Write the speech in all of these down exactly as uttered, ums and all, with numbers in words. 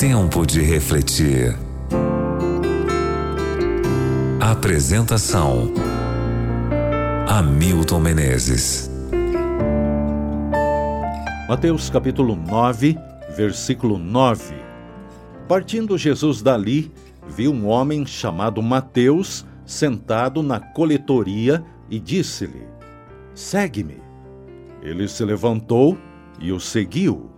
Tempo de refletir. Apresentação: Hamilton Menezes. Mateus capítulo nove, versículo nove. Partindo Jesus dali, viu um homem chamado Mateus sentado na coletoria e disse-lhe: segue-me. Ele se levantou e o seguiu.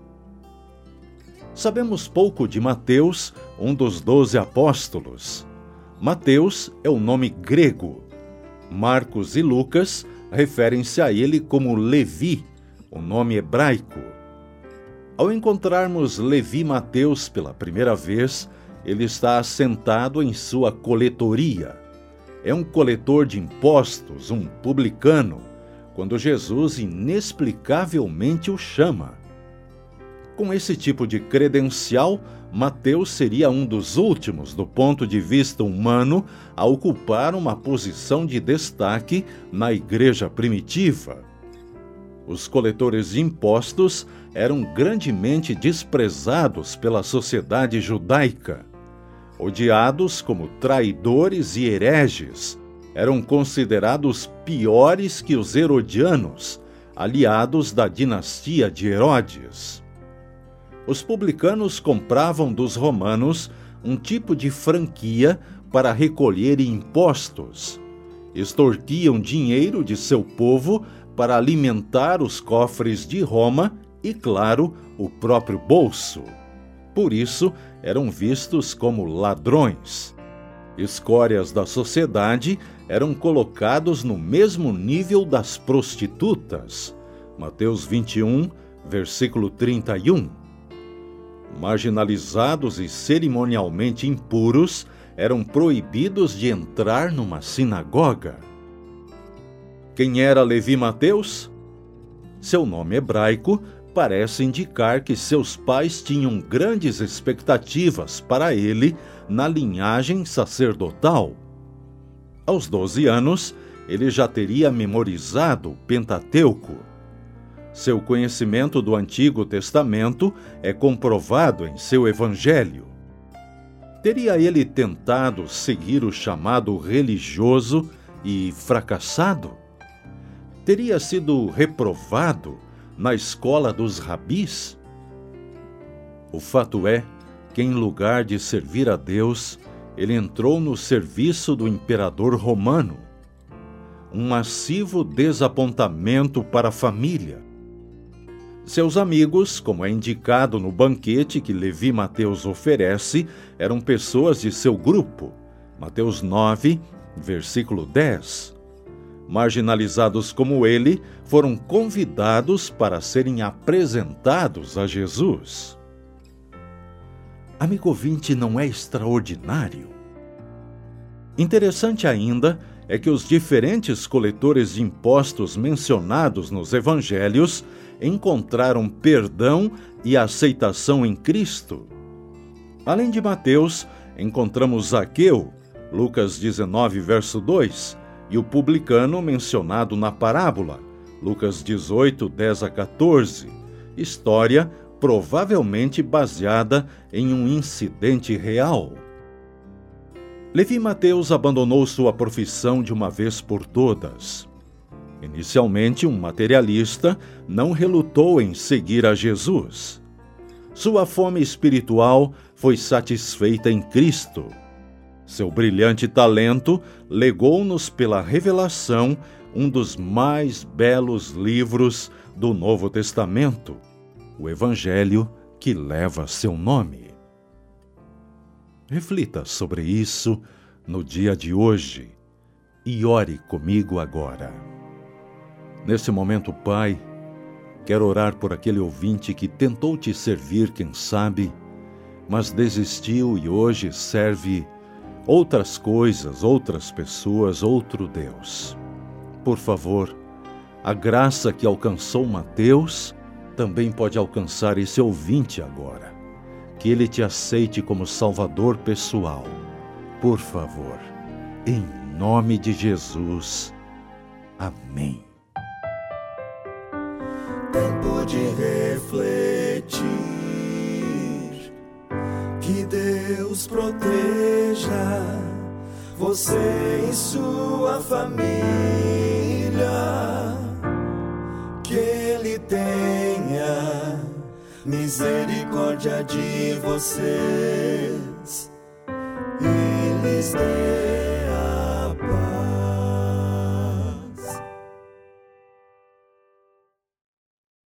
Sabemos pouco de Mateus, um dos doze apóstolos. Mateus é o nome grego. Marcos e Lucas referem-se a ele como Levi, o nome hebraico. Ao encontrarmos Levi Mateus pela primeira vez, ele está assentado em sua coletoria. É um coletor de impostos, um publicano, quando Jesus inexplicavelmente o chama. Com esse tipo de credencial, Mateus seria um dos últimos, do ponto de vista humano, a ocupar uma posição de destaque na igreja primitiva. Os coletores de impostos eram grandemente desprezados pela sociedade judaica. Odiados como traidores e hereges, eram considerados piores que os herodianos, aliados da dinastia de Herodes. Os publicanos compravam dos romanos um tipo de franquia para recolher impostos. Extorquiam dinheiro de seu povo para alimentar os cofres de Roma e, claro, o próprio bolso. Por isso, eram vistos como ladrões. Escórias da sociedade, eram colocados no mesmo nível das prostitutas. Mateus vinte e um, versículo trinta e um. Marginalizados e cerimonialmente impuros, eram proibidos de entrar numa sinagoga. Quem era Levi Mateus? Seu nome hebraico parece indicar que seus pais tinham grandes expectativas para ele na linhagem sacerdotal. Aos doze anos, ele já teria memorizado o Pentateuco. Seu conhecimento do Antigo Testamento é comprovado em seu Evangelho. Teria ele tentado seguir o chamado religioso e fracassado? Teria sido reprovado na escola dos rabis? O fato é que, em lugar de servir a Deus, ele entrou no serviço do imperador romano. Um massivo desapontamento para a família. Seus amigos, como é indicado no banquete que Levi Mateus oferece, eram pessoas de seu grupo. Mateus nove, versículo dez. Marginalizados como ele, foram convidados para serem apresentados a Jesus. Amigo ouvinte, não é extraordinário? Interessante ainda é que os diferentes coletores de impostos mencionados nos evangelhos encontraram perdão e aceitação em Cristo. Além de Mateus, encontramos Zaqueu, Lucas dezenove, verso dois, e o publicano mencionado na parábola, Lucas dezoito, dez a quatorze, história provavelmente baseada em um incidente real. Levi Mateus abandonou sua profissão de uma vez por todas. Inicialmente um materialista, não relutou em seguir a Jesus. Sua fome espiritual foi satisfeita em Cristo. Seu brilhante talento legou-nos pela revelação um dos mais belos livros do Novo Testamento, o Evangelho que leva seu nome. Reflita sobre isso no dia de hoje e ore comigo agora. Nesse momento, Pai, quero orar por aquele ouvinte que tentou te servir, quem sabe, mas desistiu e hoje serve outras coisas, outras pessoas, outro Deus. Por favor, a graça que alcançou Mateus também pode alcançar esse ouvinte agora. Que ele te aceite como Salvador pessoal. Por favor, em nome de Jesus. Amém. Tempo de refletir, Deus proteja você e sua família, que Ele tenha misericórdia de vocês. Eles